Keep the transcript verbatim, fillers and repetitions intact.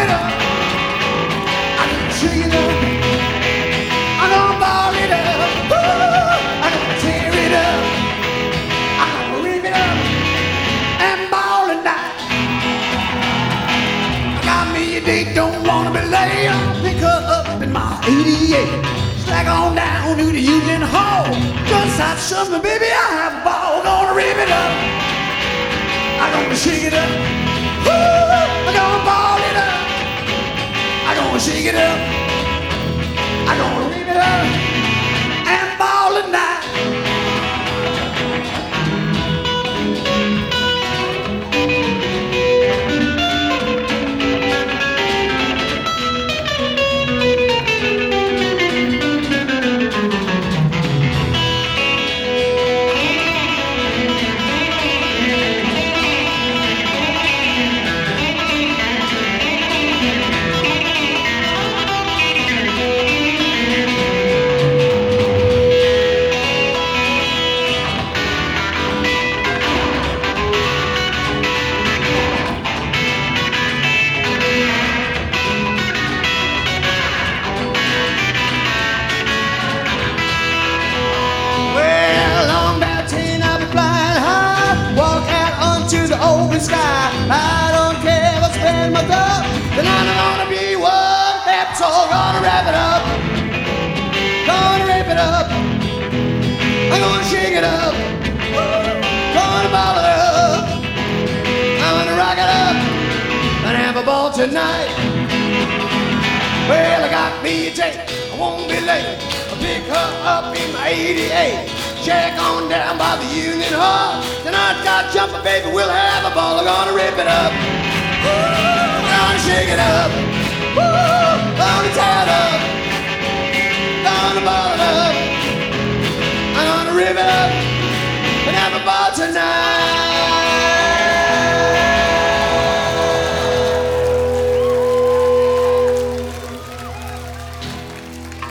it up. I'm gonna shake it up. I'm gonna ball it up. Ooh, I'm gonna tear it up. I'm gonna rip it up and ball it down. I got me a date, don't wanna be late. Pick her up in my eighty-eight. Slack on down to the Union Hall. Just have something, baby, I have a ball. Gonna rip it up. I'm gonna shake it up. Woo! I'm gonna ball it up. I'm gonna shake it up. I'm gonna rip it up and ball it now. Open sky, I don't care if I spend my time. Then I'm gonna be one happy soul. Gonna wrap it up, gonna rip it up. I'm gonna shake it up, gonna ball it up. I'm gonna rock it up and have a ball tonight. Well, I got me a date, I won't be late. I'll pick her up in my eighty-eight. Check on down by the Union Hall. Tonight's got jumping, baby, we'll have a ball. I'm gonna rip it up. Woo, I'm gonna shake it up. Woo, I'm gonna tear it up. Gonna ball it up. I'm gonna rip it up and have a ball tonight.